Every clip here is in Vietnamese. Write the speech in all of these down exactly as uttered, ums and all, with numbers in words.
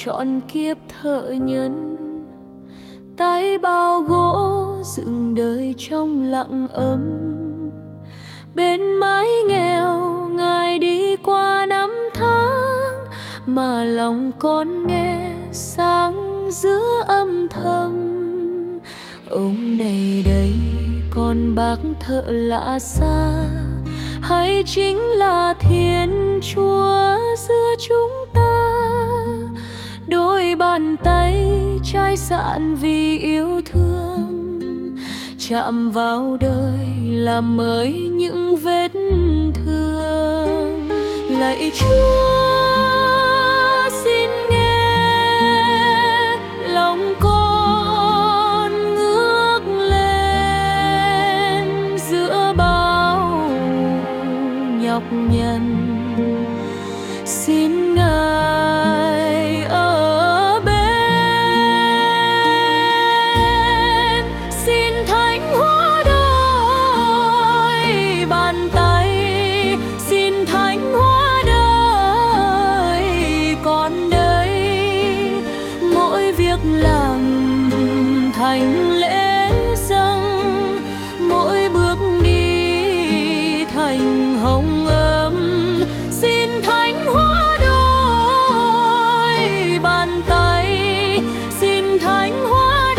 trọn kiếp thợ nhân. Tay bao gỗ dựng đời trong lặng ấm, bên mái nghèo Ngài đi qua năm tháng, mà lòng con nghe sáng giữa âm thầm. Ông này đây con bác thợ lạ xa, hay chính là Thiên Chúa giữa chúng ta? Đôi bàn tay chai sạn vì yêu thương, chạm vào đời làm mới những vết thương. Lạy Chúa xin nghe lòng con ngước lên giữa bao nhọc nhằn. Xin Ngài ở bên, xin Thánh hóa đôi bàn tay, xin Thánh hóa đời con đây. Mỗi việc làm thành lễ dâng, mỗi bước đi thành hồng ấm. Xin Thánh hóa đôi bàn tay, xin Thánh hóa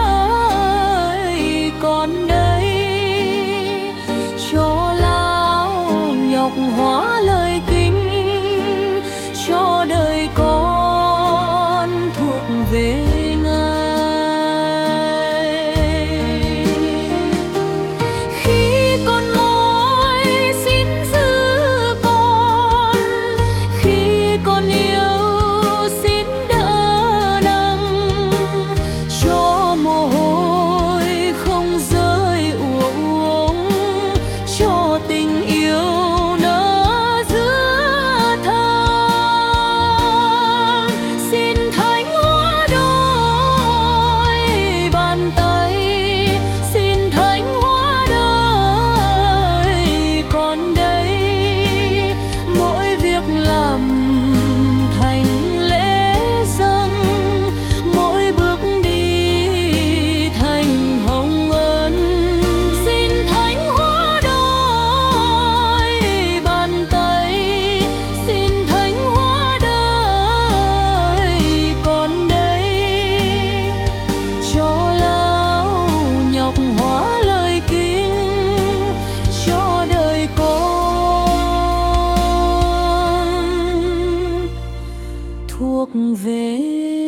đời con đây. Cho lao nhọc hóa lời kính, cho đời con thuộc về Ngài. Khi con mỏi xin giữ con, khi con yêu xin đỡ nâng, cho mồ hôi không rơi uổng, cho tình yêu nở giữa tháng. Xin Thánh hóa đôi bàn tay, xin Thánh hóa đời con đây. Mỗi việc làm thành lễ dâng, mỗi bước đi thành hồng ân. Xin Thánh hóa đôi bàn tay, xin Thánh hóa đời con đây. Cho lao nhọc hóa lời kính, cho đời con thuộc về